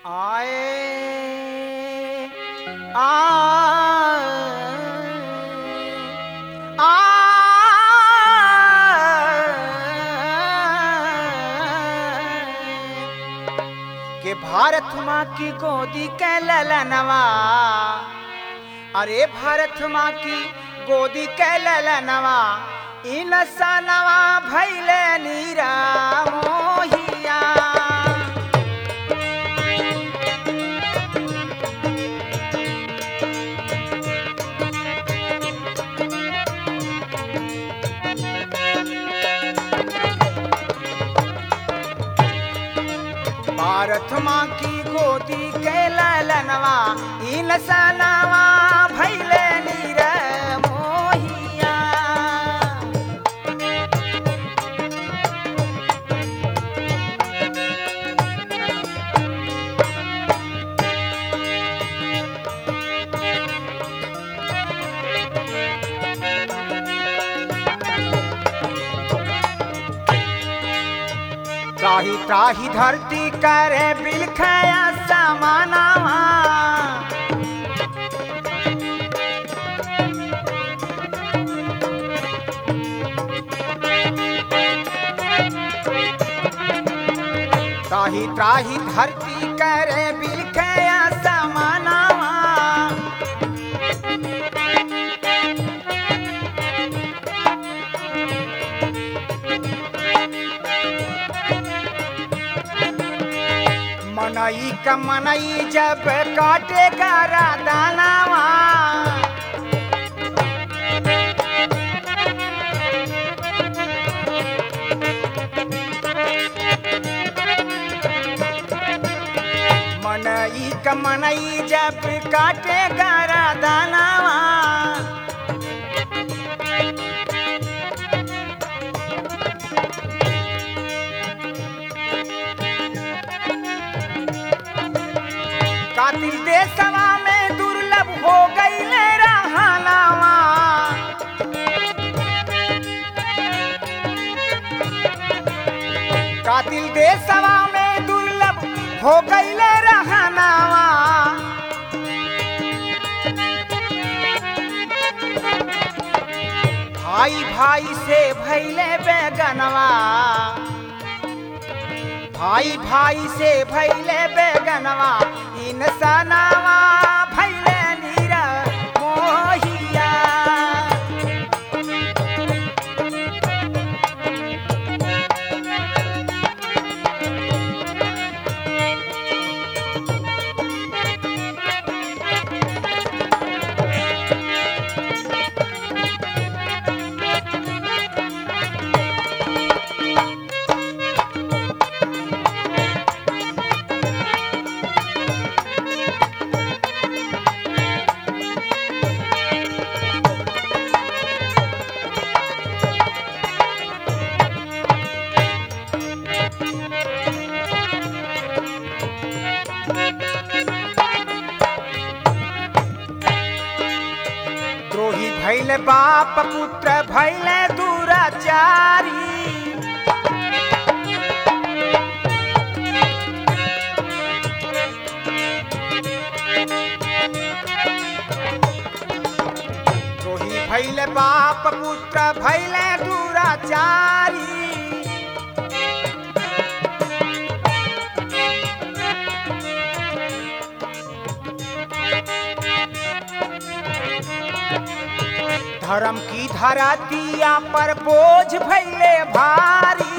आए के भारत माँ की गोदी के ललनवा। अरे भारत माँ की गोदी के ललनवा इन सनवा भैले नीरा मोहिया। भारत माँ की गोदी के ललनवा इन सनवा भैले नीर मोहिया। त्राही त्राही धरती करे बिलखया समानावा। त्राही त्राही धरती करे बिलखया समानावा। मनई का मनई जब काटेगा दानावा। मनई का मनई जब काटेगा दानावा। कातिल देशवा में दुर्लभ हो गई रहनावा। कातिल देशवा में दुर्लभ हो गई रहनावा। भाई भाई से भैले बेगनवा। भाई भाई से भैले बेगनवा इन सनवा भैले नीर मोहिया। द्रोही भैले बाप पुत्र भैले दुराचारी। द्रोही भैले बाप पुत्र भैले दुराचारी। धर्म की धरतिया पर बोझ भैले भारी।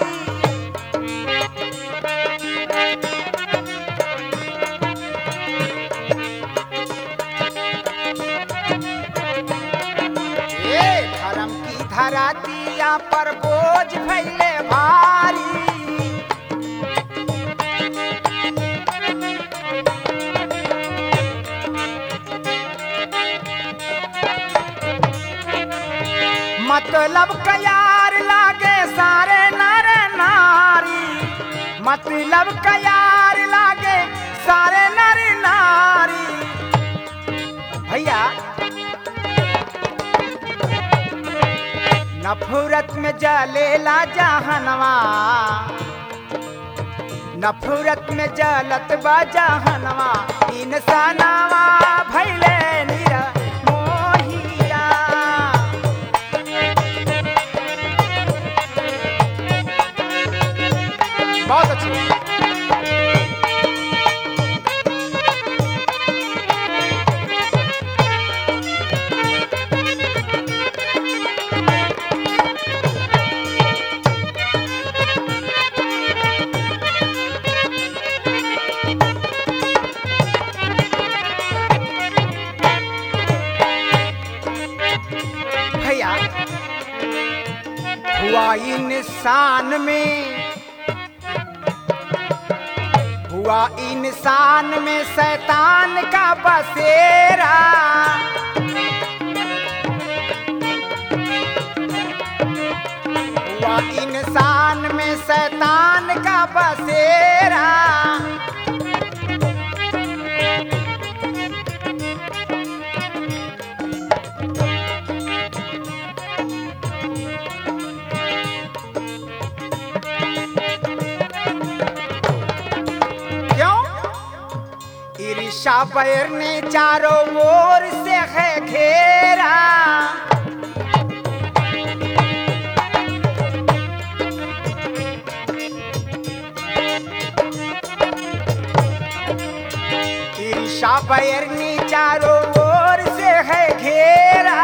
ये धर्म की धरतिया पर बोझ भैले भारी। मतलब का यार लागे सारे नर नारी। मतलब का यार लागे सारे नर नारी। भैया नफरत में जलेला जहनवा। नफरत में जलत बा जहनवा इंसानवा भइले निर्मोहिया। बहुत अच्छी भैया। हुआ इंसान में शैतान का बसेरा। हुआ इंसान में शैतान का बसेरा। ईर्ष्या बैर ने चारों ओर से है घेरा। ईर्ष्या बैर ने चारों ओर से है घेरा।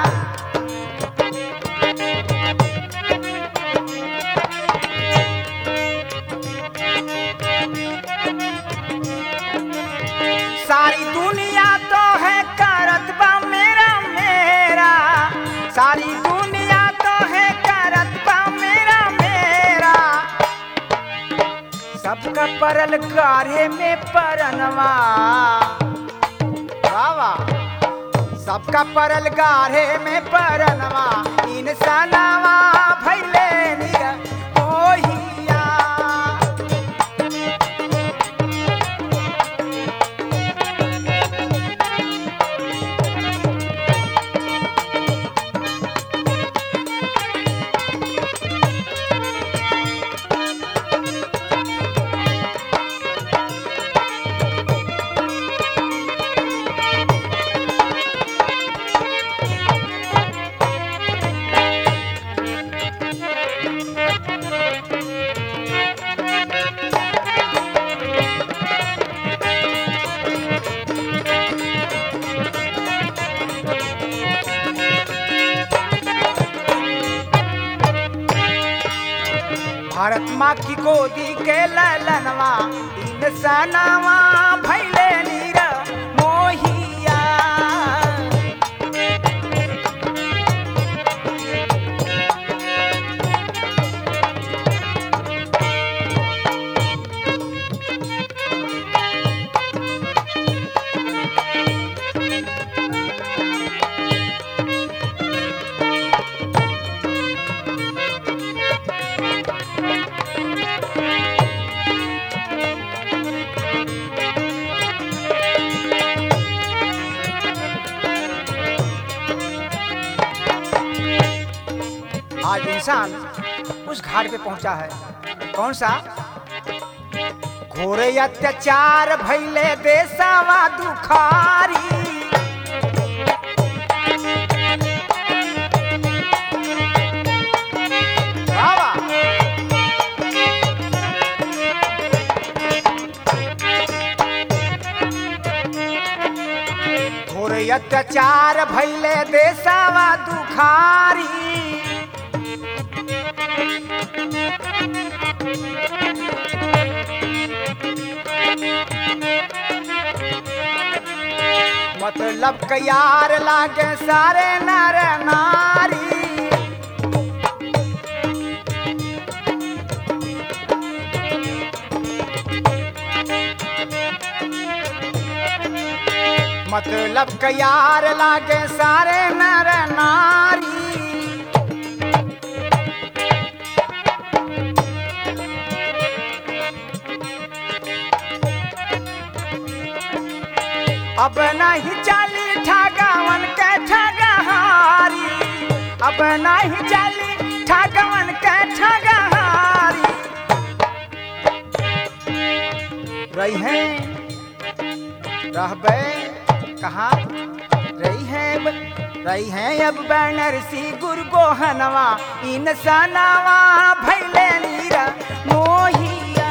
सारी दुनिया तो है करत बा मेरा मेरा। सारी दुनिया तो है करत बा मेरा मेरा। सबका परल गाढ़े में परनवा। वावा सबका परल गाढ़े में परनवा इंसानवा भइले निर्मोहिया। भारत माँ की गोदी के ललनवा इंसानवा भइले निर्मोहिया। आज इंसान उस घाट पे पहुंचा है। कौन सा? घोरे अत्याचार भइले देशवा दुखारी। घोरे अत्याचार भइले देशवा दुखारी। मतलब के यार लागे सारे नर नारी। मतलब के यार लागे सारे नर नारी। अब नहीं चली ठगवन के ठगहारी। अब नहीं चली ठगवन के ठगहारी। रही हैं रहबे कहाँ रही हैं अब बनरसी गुरु गोहनवा इंसानवा भैले नीरा मोहिया।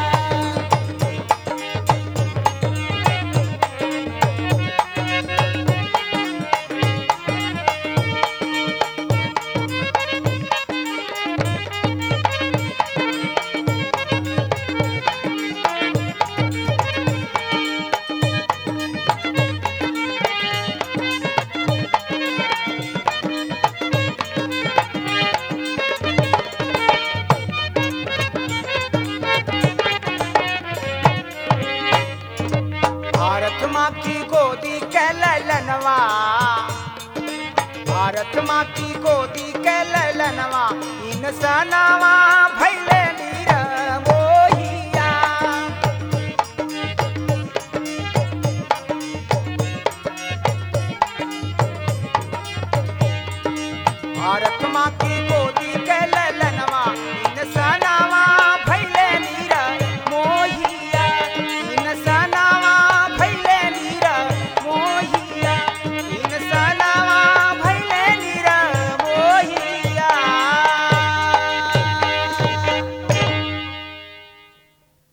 भारत माँ की गोदी के ललनवा भारत माँ की गोदी के ललनवा इंसानवा भैले नीरा मोहिया। भारत माँ की गोदी